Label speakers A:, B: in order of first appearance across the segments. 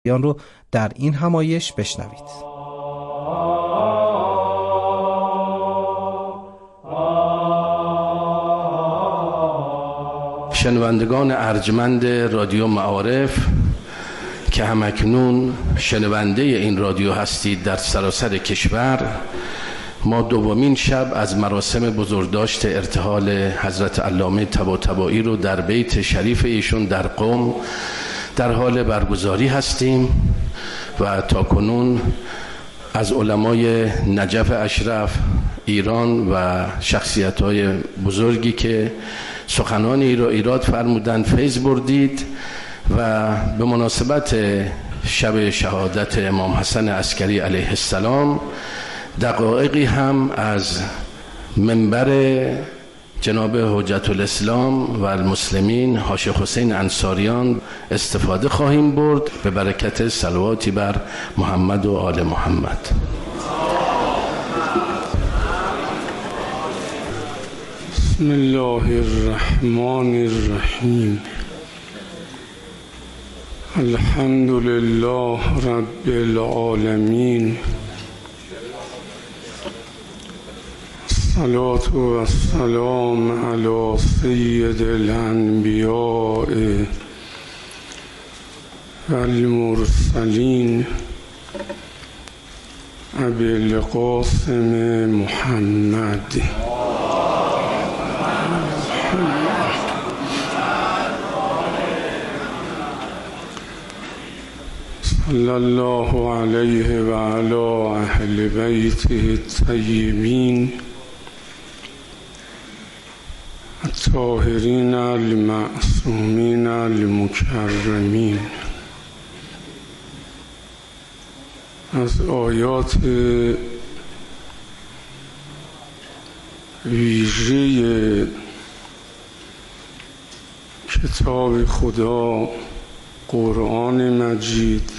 A: رو در این همایش بشنوید.
B: شنوندگان ارجمند رادیو معارف که همکنون شنونده این رادیو هستید در سراسر کشور، ما دومین شب از مراسم بزرگداشت ارتحال حضرت علامه طباطبایی رو در بیت شریف ایشون در قم در حال برگزاری هستیم و تاکنون از علمای نجف اشرف ایران و شخصیت‌های بزرگی که سخنانی را ایراد فرمودند فیض بردید و به مناسبت شب شهادت امام حسن عسکری علیه السلام دقایقی هم از منبر جناب حجت الاسلام و المسلمین حاج حسین انصاریان استفاده خواهیم برد به برکت صلواتی بر محمد و آل محمد.
C: بسم الله الرحمن الرحیم. الحمد لله رب العالمین. الصلاة والسلام على سید الانبیاء والمرسلین ابی القاسم محمد. صلی الله علیه و علی اهل بیته الطیبین الطاهرین المعصومین المکرمین. از آیات ویژه کتاب خدا قرآن مجید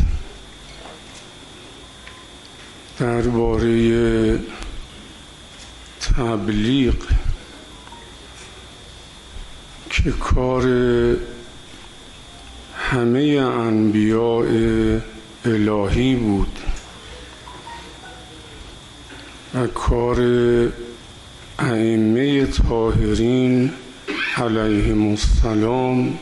C: درباره تبلیغ که کار همه انبیاء الهی بود و کار ائمه طاهرین علیهم السلام،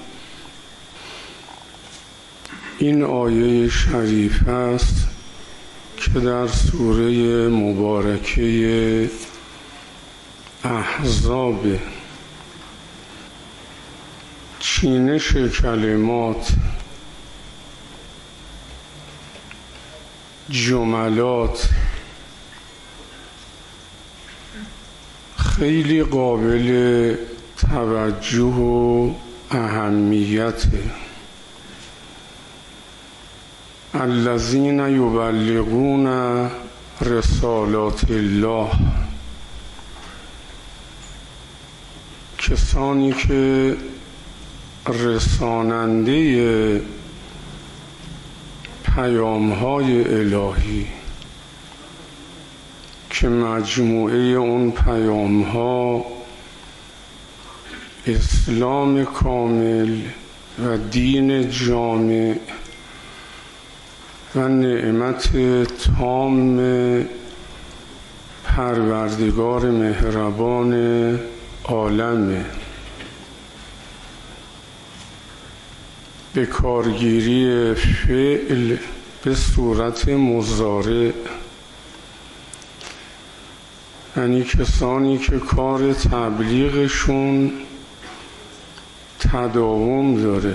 C: این آیه شریف است که در سوره مبارکه احزاب چینش کلمات، جملات خیلی قابل توجه و اهمیته. الذین یبلغون رسالات الله، کسانی که رساننده پیام‌های الهی که مجموعه اون پیام‌ها اسلام کامل و دین جامع و نعمت تام پروردگار مهربان عالمه. به کارگیری فعل به صورت مضارع، یعنی کسانی که کار تبلیغشون تداوم داره،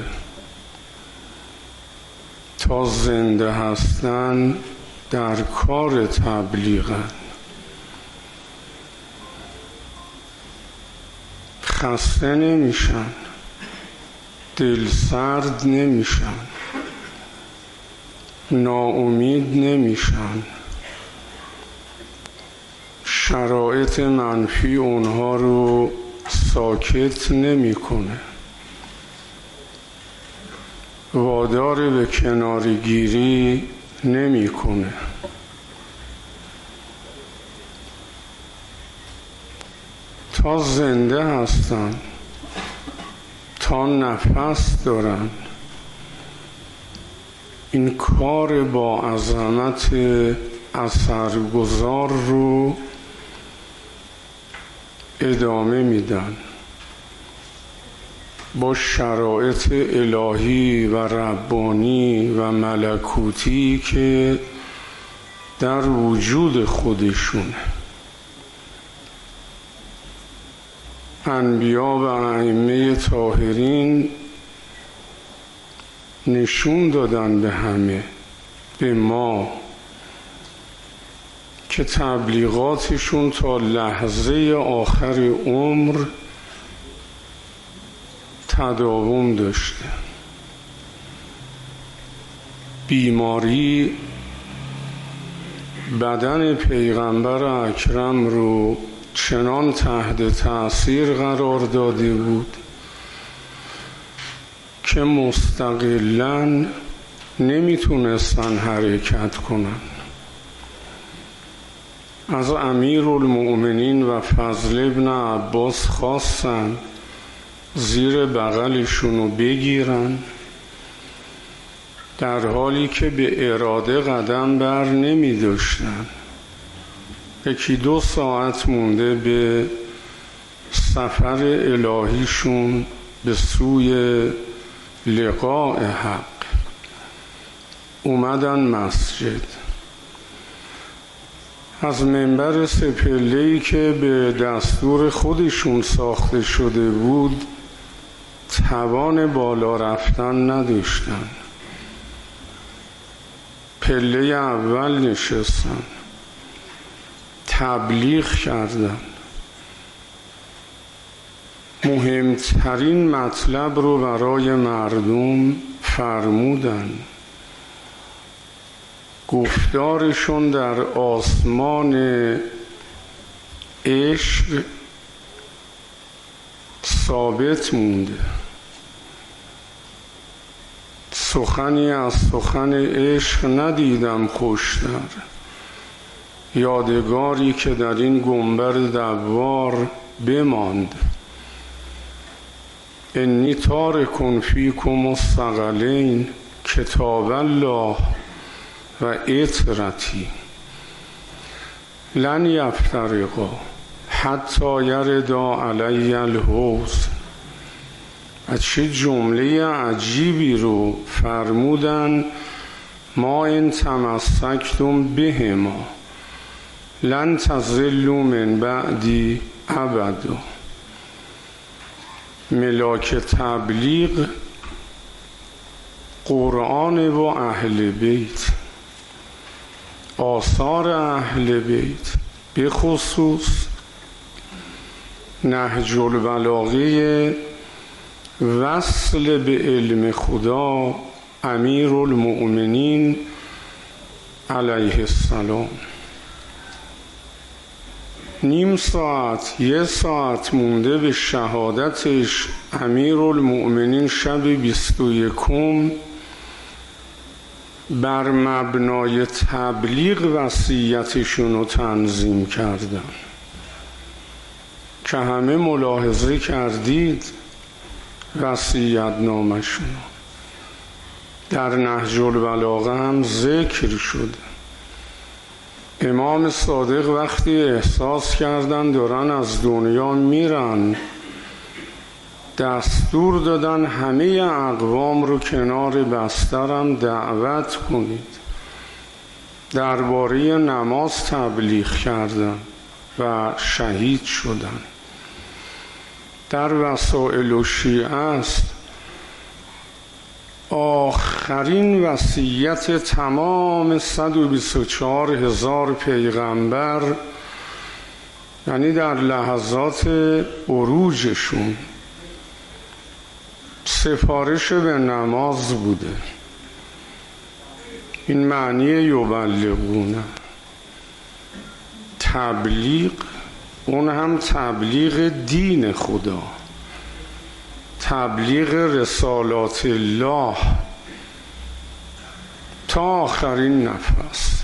C: تا زنده هستن در کار تبلیغن، خسته نمیشن، دل سرد نمیشن، ناامید نمیشن، شرایط منفی اونها رو ساکت نمیکنه، وادار به کنارگیری نمیکنه. تا زنده هستن، تا نفس دارن، این کار با عظمت اثرگذار رو ادامه میدن با شرایط الهی و ربانی و ملکوتی که در وجود خودشونه. انبیا و ائمه طاهرین نشون دادن به همه، به ما، که تبلیغاتشون تا لحظه آخر عمر تداوم داشته. بیماری بدن پیغمبر اکرم رو چنان تحت تأثیر قرار داده بود که مستقلاً نمیتونستن حرکت کنن. از امیرالمؤمنین و فضل ابن عباس خواستن زیر بغلشونو بگیرن، در حالی که به اراده قدم بر نمی داشتن. 1-2 ساعت مونده به سفر الهیشون به سوی لقاء حق اومدن مسجد. از منبر سپله‌ای که به دستور خودشون ساخته شده بود توان بالا رفتن نداشتن. پله اول نشستن، تبلیغ کردن، مهمترین مطلب رو برای مردم فرمودن. گفتارشون در آسمان عشق ثابت مونده. سخنی از سخن عشق ندیدم خوشتر، یادگاری که در این گنبر دوار بماند. انی تارک فیکم الثقلین کتاب الله و عطرتی لن یفترقا حتی یردا علی الحوض. و چه جمله عجیبی رو فرمودن: ما ان تمسکتم بهما لن تضلوا من بعدی ابدا. ملاک تبلیغ قرآن و اهل بیت، آثار اهل بیت، به خصوص نهج البلاغه وصل به علم خدا امیرالمؤمنین علیه السلام. 1 ساعت مونده به شهادتش امیرالمؤمنین شب 21 بر مبنای تبلیغ وصیتشون رو تنظیم کردن که همه ملاحظه کردید وصیت نامشون در نهج البلاغه هم ذکر شده. امام صادق وقتی احساس کردن دارن از دنیا میرن، دستور دادن همه اقوام رو کنار بسترم دعوت کنید. درباره نماز تبلیغ کردن و شهید شدن. در وسائل الشیعه است آخرین وصیت تمام 124,000 پیغمبر، یعنی در لحظات عروجشون، سفارش به نماز بوده. این معنی یبلغونه. تبلیغ، اون هم تبلیغ دین خدا، تبلیغ رسالات الله تا آخرین نفس.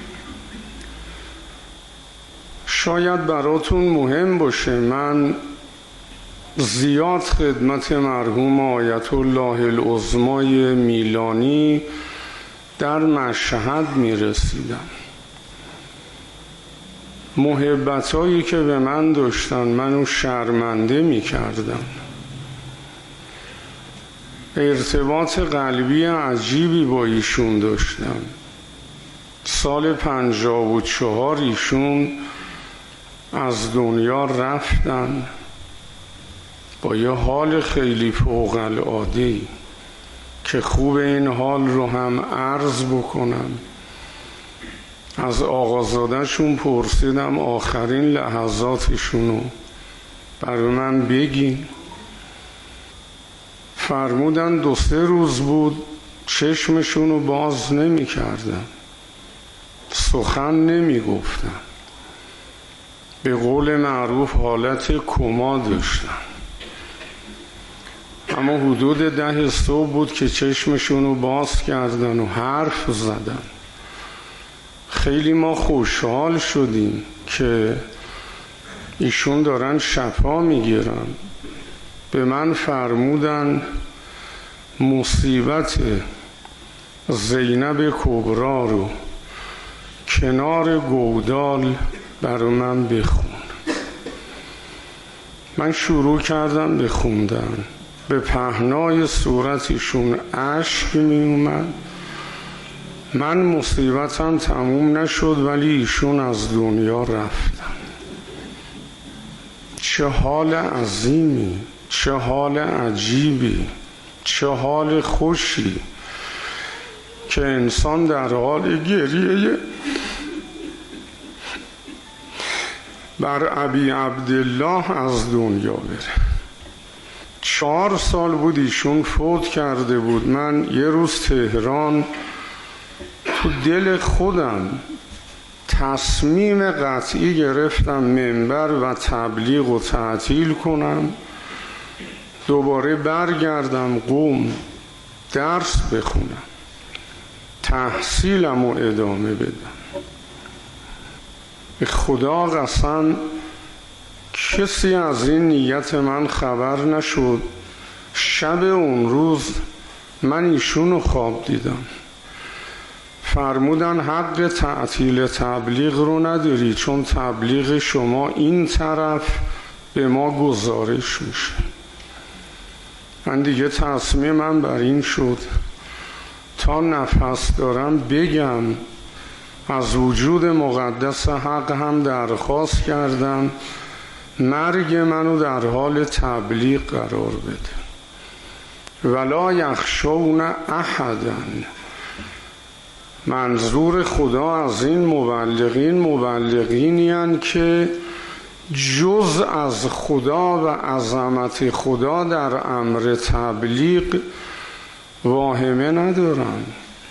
C: شاید براتون مهم باشه من زیاد خدمت مرحوم آیت الله العظمای میلانی در مشهد می رسیدم. محبتایی که به من داشتن منو شرمنده می کردن. ارتباط قلبی عجیبی با ایشون داشتم. سال 54 ایشون از دنیا رفتن با یه حال خیلی فوق العاده‌ای که خوب این حال رو هم عرض بکنم. از آقازاده‌شون پرسیدم آخرین لحظاتشونو برای من بگین. فرمودن 2-3 روز بود چشمشونو باز نمی کردن، سخن نمی گفتن، به قول معروف حالت کما داشتن. اما حدود 10 صبح بود که چشمشونو باز کردن و حرف زدن. خیلی ما خوشحال شدیم که ایشون دارن شفا میگیرن. به من فرمودن مصیبت زینب کبرا رو کنار گودال برای من بخون. من شروع کردم بخوندن. به پهنای صورتشون اشک می اومد. من مصیبتم تموم نشد ولی ایشون از دنیا رفتن. چه حال عظیمی، چه حال عجیبی، چه حال خوشی که انسان در حال گریه بر ابی عبدالله از دنیا بره. 4 سال بود ایشون فوت کرده بود. من یه روز تهران تو دل خودم تصمیم قطعی گرفتم منبر و تبلیغ و تعطیل کنم، دوباره برگردم قم درس بخونم، تحصیلم رو ادامه بدم. به خدا قسم کسی از این نیت من خبر نشد. شب اون روز من ایشونو خواب دیدم. فرمودن حق تعطیل تبلیغ رو نداری چون تبلیغ شما این طرف به ما گزارش میشه. من دیگه تصمیمم بر این شد تا نفس دارم بگم از وجود مقدس حق هم درخواست کردم مرگ منو در حال تبلیغ قرار بده. ولا یخشون احدا. منظور خدا از این مبلغینی هستند که جز از خدا و عظمت خدا در امر تبلیغ واهمه ندارن،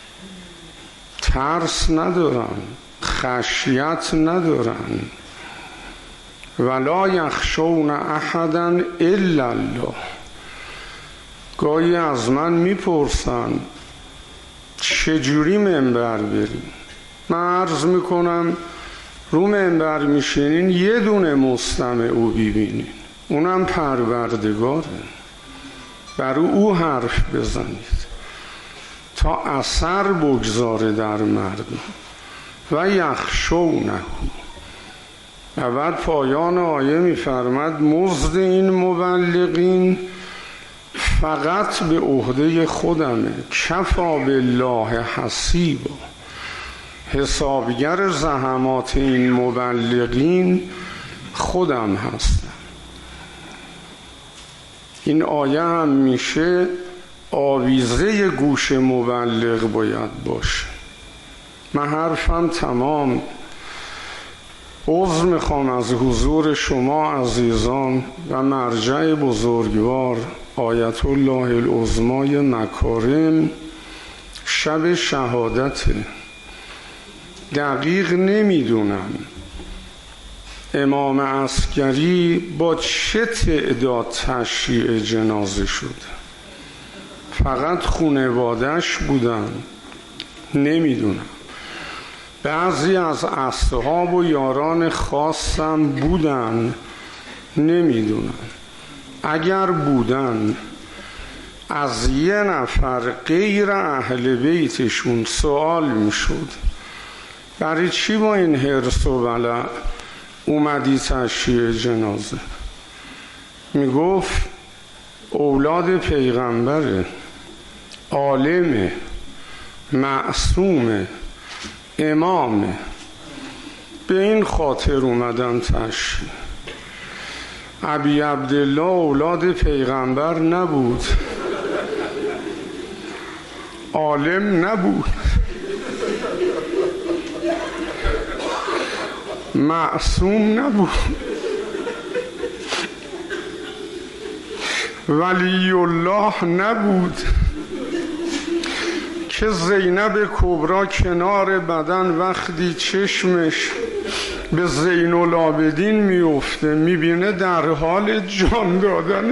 C: ترس ندارن، خشیت ندارن. ولا یخشون احدا الا الله. گاهی از من میپرسن چجوری منبر بریم؟ من عرض میکنم رو منبر میشینین یه دونه مستمع او ببینین، اونم پروردگاره. برای او حرف بزنید تا اثر بگذاره در مردم. و یخشونه. و بعد پایان آیه میفرماد مزد این مبلغین فقط به عهده خودمه. کفا بالله حسیبا. حسابگر زحمات این مبلغین خودم هستم. این آیه هم میشه آویزه گوش مبلغ باید باشه. من حرفم تمام. عذر میخوام از حضور شما عزیزان و مرجع بزرگوار آیت الله العظمای مکارم. شب شهادته. دقیق نمیدونم امام عسکری با چه تعداد تشییع جنازه شد. فقط خانواده‌اش بودن، نمیدونم. بعضی از اصحاب و یاران خاصم بودن، نمیدونم. اگر بودن از یه نفر غیر اهل بیتشون سوال میشد برای چی با این حرص و ولع اومدی تشییع جنازه؟ میگفت اولاد پیغمبره، عالمه، معصومه، امامه، به این خاطر اومدم تشییع. ابی عبدالله اولاد پیغمبر نبود، عالم نبود، معصوم نبود، ولی الله نبود که زینب کبرا کنار بدن وقتی چشمش به زین العابدین میفته میبینه در حال جان دادن،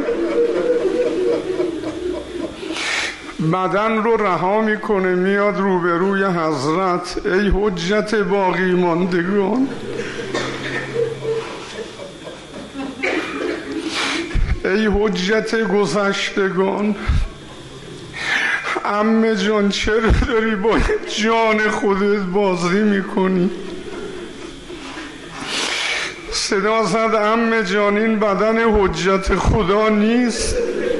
C: بدن رو رها میکنه میاد روبروی حضرت. ای حجت باقی ماندگان، ای حجت گذشتگان، عمه جان چرا داری با جان خودت بازی میکنی؟ صدا زد عمه جان این بدن حجت خدا نیست.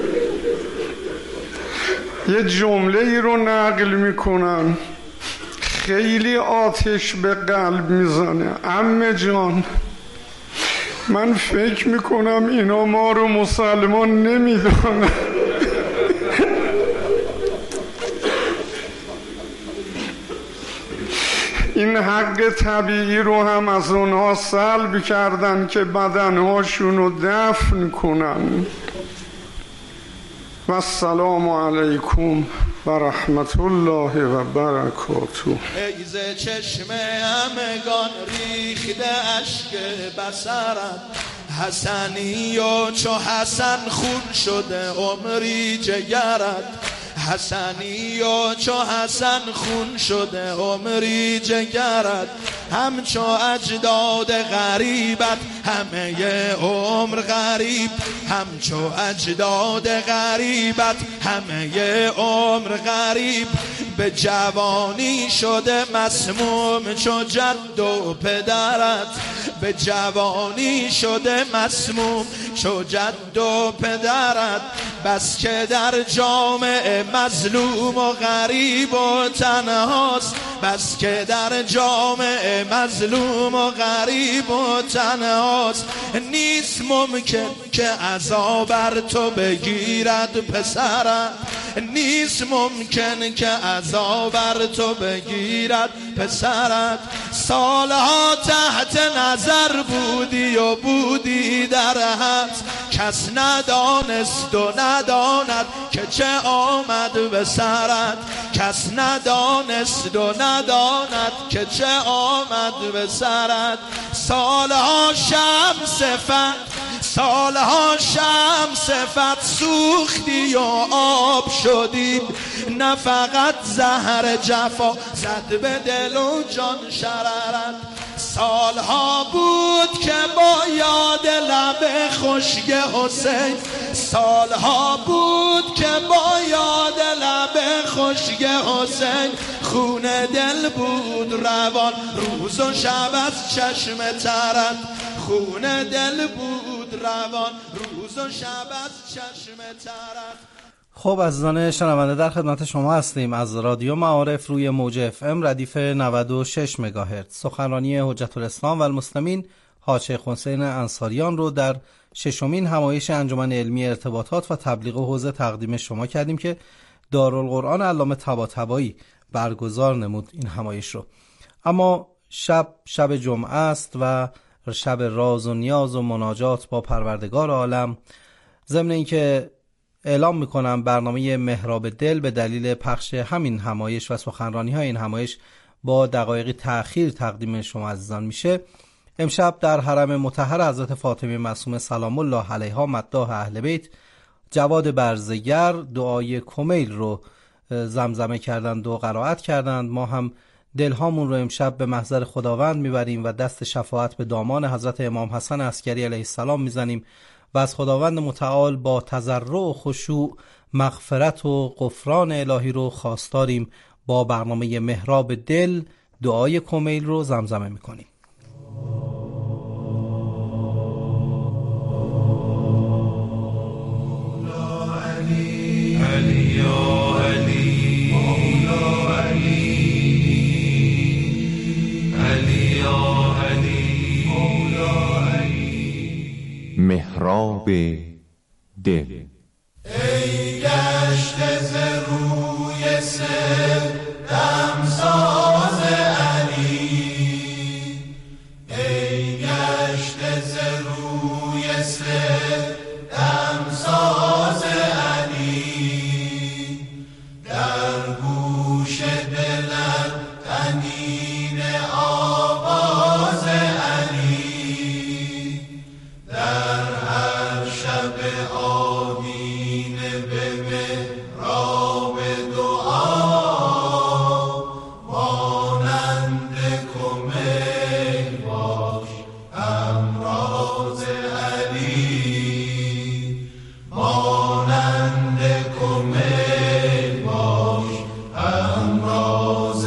C: یه جمله ای رو نقل میکنم خیلی آتش به قلب میزنه. عمه جان من فکر میکنم اینا ما رو مسلمان نمیدونن. این حق طبیعی رو هم از اونها سلب کردن که بدنهاشون رو دفن کنن. و السلام علیکم و رحمت الله و برکاته.
D: ایز چشم همگان ریخته اشک بصرت، حسنی و چو حسن خون شده عمری جگرت، حسنی و چو حسن خون شده عمری جگرت، همچو اجداد غریبت همه عمر غریب، همچو اجداد غریبت همه عمر غریب، به جوانی شده مسموم چو جد و پدرت، به جوانی شده مسموم چو جد و پدرت، بس که در جامعه مظلوم و غریب و تنهاست، بس که در جامعه مظلوم و غریب و تنهاست، نیست ممکن که عزا بر تو بگیرد پسرت، نیست ممکن که عزا بر تو بگیرد پسرت، سالها تحت نظر بودی و بودی در حبس، کس ندانست و نداند که چه آمد به سرت، کس ندانست و نداند که چه آمد به سرت، سالها شمع صفت، سالها شمع صفت سوختی و آب شدی، نه فقط زهر جفا زد به دل و جان شررت، سالها بود که با یاد لب خشک حسین، سالها بود که با یاد لب خشک حسین، خون دل بود روان روز و شب از چشم ترت، خون دل بود روان روز و شب از چشم ترت.
A: خب عزیزان شنونده در خدمت شما هستیم از رادیو معارف روی موج اف ام ردیف 96 مگاهرتز. سخنرانی حجت الاسلام و المسلمین حاج شیخ حسین انصاریان رو در ششمین همایش انجمن علمی ارتباطات و تبلیغ حوزه تقدیم شما کردیم که دارالقرآن علامه طباطبایی برگزار نمود این همایش رو. اما شب جمعه است و شب راز و نیاز و مناجات با پروردگار عالم. ضمن اینکه اعلام میکنم برنامه محراب دل به دلیل پخش همین همایش و سخنرانی های این همایش با دقایقی تأخیر تقدیم شما عزیزان میشه. امشب در حرم مطهر حضرت فاطمه معصومه سلام الله علیها مداح اهل بیت جواد برزگر دعای کمیل رو زمزمه کردند و قرائت کردند. ما هم دلهامون رو امشب به محضر خداوند میبریم و دست شفاعت به دامان حضرت امام حسن عسکری علیه السلام میزنیم و از خداوند متعال با تضرع و خشوع مغفرت و غفران الهی رو خواستاریم. با برنامه محراب دل دعای کمیل رو زمزمه میکنیم.
E: محراب دل.
D: ای گشته ز روی سر دمساز علی، ای گشته ز روی سر دمساز علی، در گوش دلت طنین آواز علی، در هر شب آدینه به محراب دعا مانند کمیل باش همراز علی، مانند کمیل باش همراز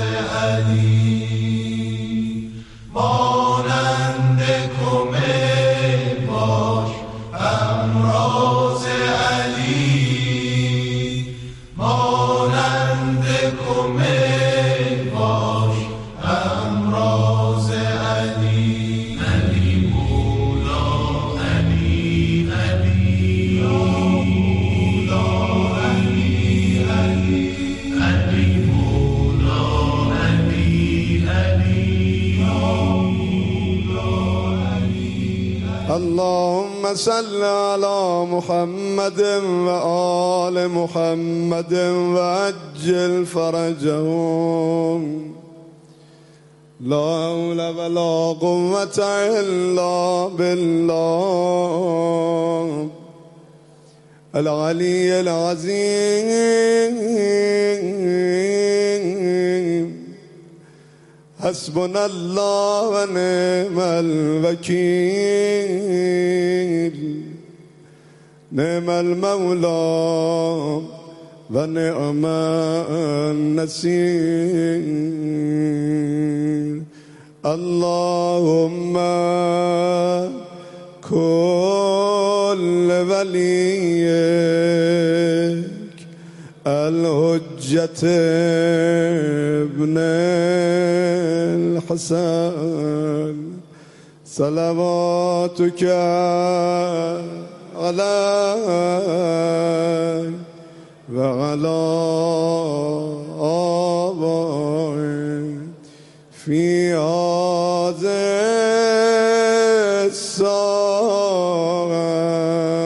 D: علی، مانند کمیل باش همراز علی، مانند کمیل باش همراز علی. علی مولا علی علی مولا علی علی علی مولا علی علی مولا علی.
F: اللهم صل على محمد وآل محمد وعجل فرجهم. لا حول ولا قوة إلا بالله العلي العظيم. حسبنا الله ونعم الوكيل، نعم المولى ونعم النصير. اللهم كل وليك الحجة ابن الحسن صلواتك عليه وعلى آبائه في هذه الساعة.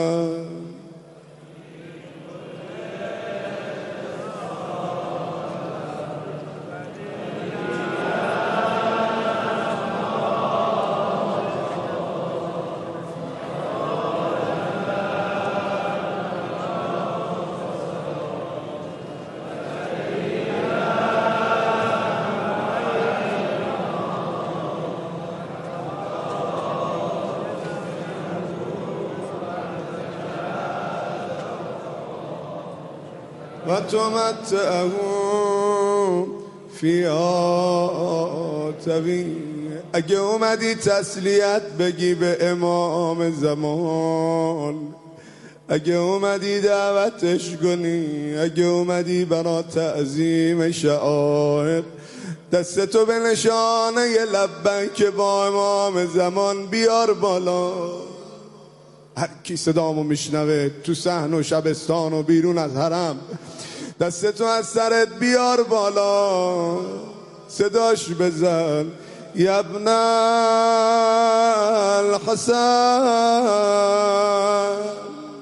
F: و تمتعه فیها طویل. اگه اومدی تسلیت بگی به امام زمان، اگه اومدی دعوتش کنی، اگه اومدی برا تعظیم شعائر، دستتو به نشانه لبیک با امام زمان بیار بالا. هر کی صدامو میشنوه تو صحن و شبستان و بیرون از حرم، دستتو از سرت بیار بالا، صداش بزن یا ابن الحسن.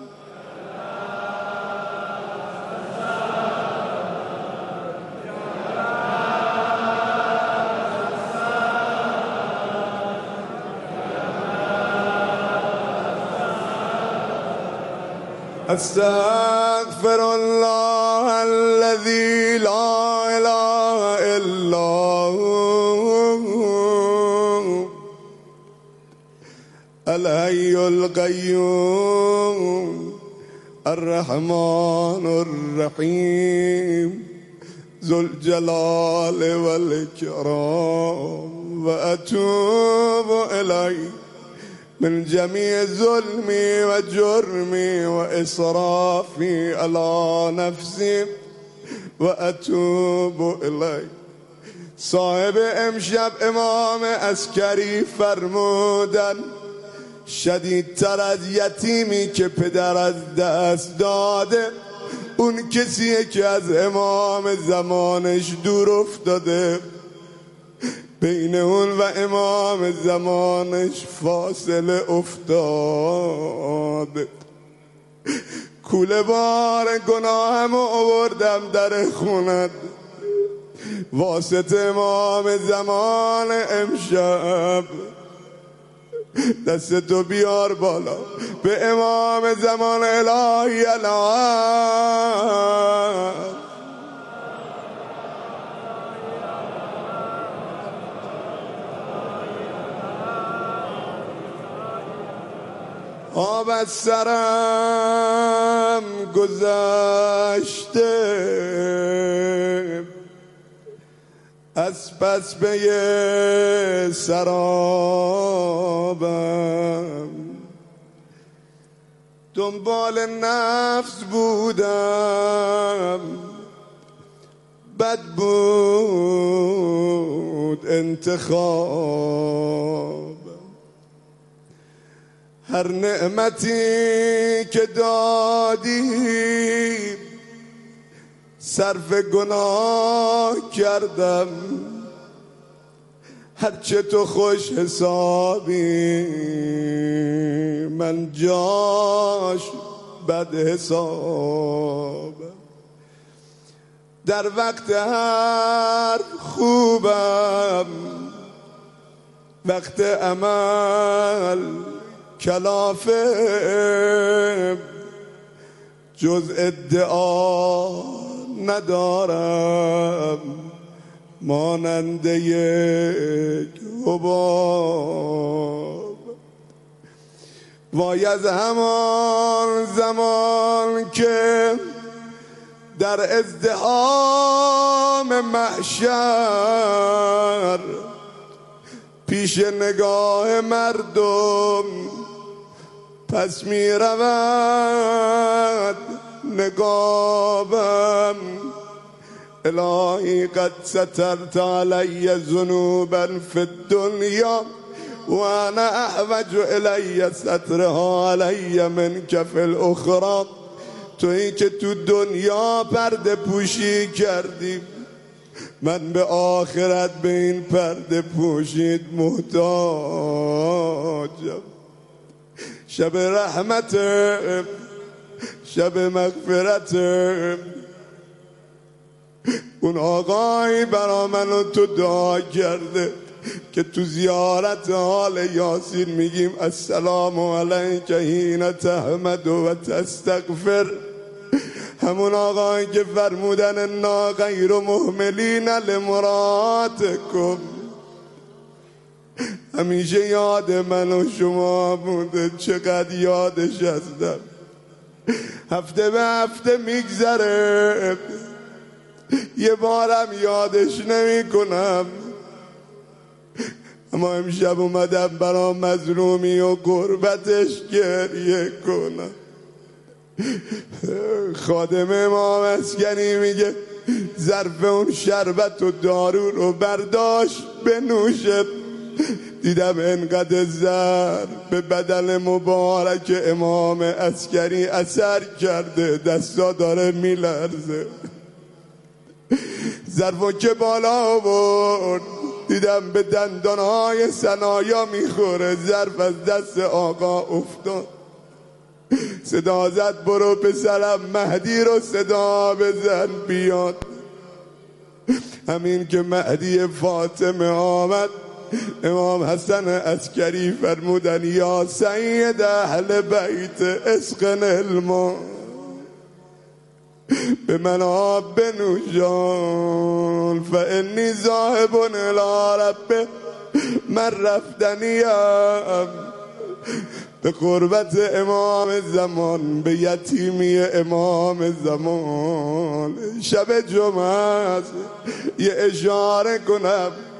F: استغفر الله الذي لا اله الا هو الحي القيوم الرحمن الرحيم ذو الجلال والإكرام وأتوب إليه من جميع ظلمي وجرمي وإسرافي على نفسي وأتوب إليه. صاحب امشب امام عسکری فرمودن شدیدتر از یتیمی که پدر از دست داده اون کسیه که از امام زمانش دور افتاده، بین اون و امام زمانش فاصله افتاده. کوله بار گناهمو آوردم در خونت، واسط امام زمان امشب دستتو بیار بالا به امام زمان الهی الان. آب از سرم گذشته از پس به سرابم، دنبال نفس بودم بد بود انتخاب. هر نعمتی که دادی صرف گناه کردم، هرچه تو خوش حسابی من جاش بد حساب. در وقت هر خوبم وقت عمل کلافه، جز ادعا ندارم مانند یک حباب. وای از همان زمان که در ازدحام محشر پیش نگاه مردم پس می رود نقابم. الهی قد سترت علی ذنوبا فی الدنیا و انا احوج الی سترها علی منک فی الاخرى. تویی که تو دنیا پرده پوشی کردی، من به آخرت به این پرده پوشید محتاجم. شب رحمت، شب مغفرت، اون آقایی برا منو تو دعا کرده که تو زیارت حال یاسین میگیم السلام علیک حین تحمد و تستغفر. همون آقایی که فرمودن انا غیر مهملین لمراتکم، همیشه یاد من و شما بوده. چقدر یادش هستم، هفته به هفته میگذره یه بارم یادش نمی کنم. اما امشب اومدم برا مظلومی و غربتش گریه کنم. خادم امام عسکری میگه ظرف اون شربت و دارو رو برداشت بنوشه. دیدم انقدر زهر به بدن مبارک امام عسکری اثر کرده، دستا داره میلرزه. ظرفو که بالا آورد دیدم به دندانهای ثنایا میخوره. ظرف از دست آقا افتاد. صدا زد برو پسرم مهدی رو صدا بزن بیاد. همین که مهدی فاطمه آمد امام حسن عسکری فرمودن یا سید اهل بیت اسقن الماء، به من آب بنوشان فانی ذاهب الی ربه. من رفتنیم به قربت امام زمان، به یتیمی امام زمان. شب جمعه است یه اشاره کنم